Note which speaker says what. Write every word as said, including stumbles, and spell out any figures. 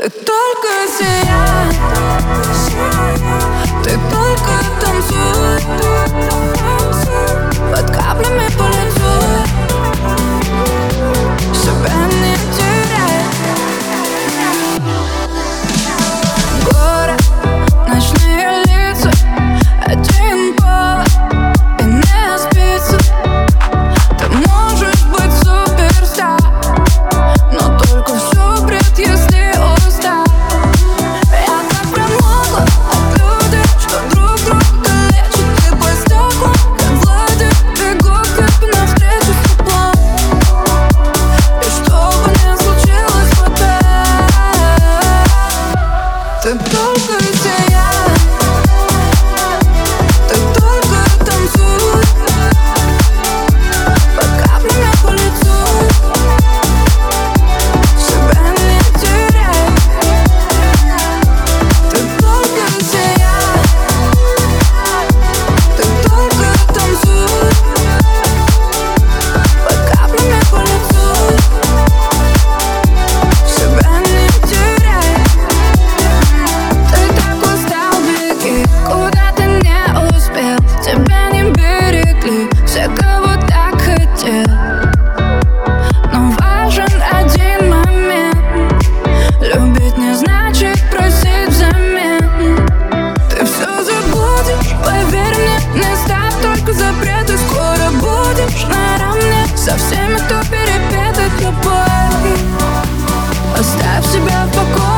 Speaker 1: Ты только сияй, ты только танцуй, под каплями по лицу, себя не теряй. Город, ночные лица, один повод и не спится. Ты можешь быть суперстар, но только все бред, если устал. Я так промокла от людей, что друг друга лечат. Ты по стеклам, как Влади, бегу к тебе навстречу с теплом. И что бы ни случилось в ответ, ты только сияй, ты только танцуй, под каплями по лицу, себя не теряй. Ты только сияй, ты только танцуй, под каплями по лицу, себя не теряй. Ты так устал, беги, куда ты не успел. Тебя не берегли все, кого так хотел. Но важен один момент: любить не значит просить взамен. Ты все забудешь, поверь мне, не ставь только запреты. Скоро будешь наравне со всеми, кто перепетает тобой. Оставь себя в покое.